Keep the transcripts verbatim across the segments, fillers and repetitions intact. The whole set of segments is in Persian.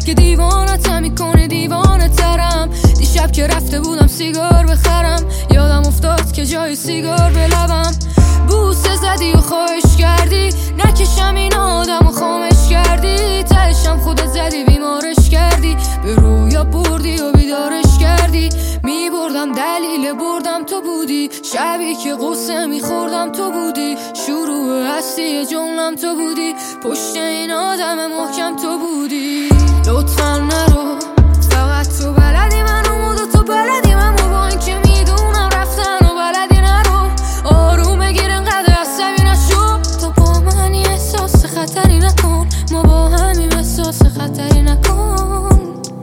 که دیوانتم میکنه دیوانه ترم. دیشب که رفته بودم سیگار بخرم، یادم افتاد که جای سیگار به لبم. بوسه زدی و خواهش کردی نکشم این آدم و خامش کردی. تهشم خودت زدی بیمارش کردی، به رویا بردی و بیدارش کردی. میبردم دلیل بردم تو بودی، شبی که قصه میخوردم تو بودی. شروع هستی جملم تو بودی، پشت این آدم محکم تو بودی. لطفا نرو، فقط تو بلدی منو مود و تو بلدی منو. با این که میدونم رفتن و بلدی نرو. آروم بگیر انقدر عصبی نشو، تو با منی احساس خطری نکن. ما با همیم احساس خطری نکن.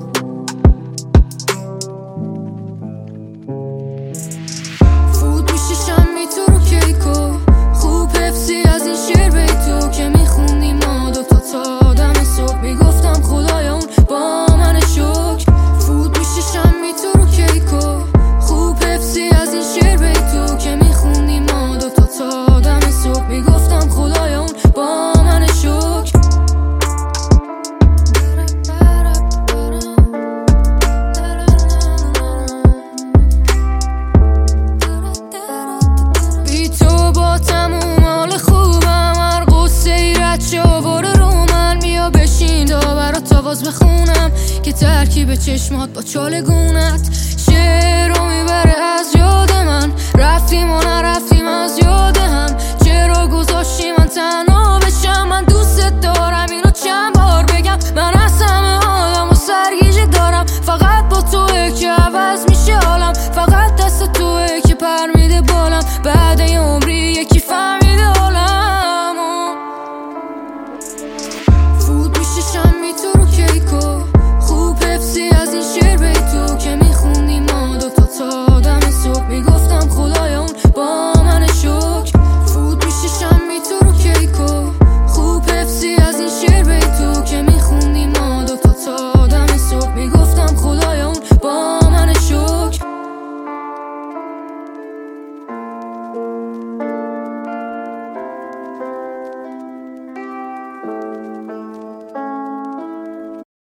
فوت میشه شمی تو رو کیکو، خوب حفظی از این شعر بیتو که میخوندی ما دوتا تا دم صبح. میگفتم خدایا اون با من شکر. فوت میشه شمی تو رو کیکو، خوب حفظی از این شعر بیتو که میخوندی ما دوتا تا دم صبح. میگفتم خدایا اون با من شکر. بی تو با تموم حال خوبم، هر قصه ای رد شو برو رو من. بیا بشین تا برات آواز بخونم که ترکیب چشمات با چالگونت شعر رو میبره از یاد من. رفتیم و نرفتیم از یاد هم، چرا گذاشتی من تنها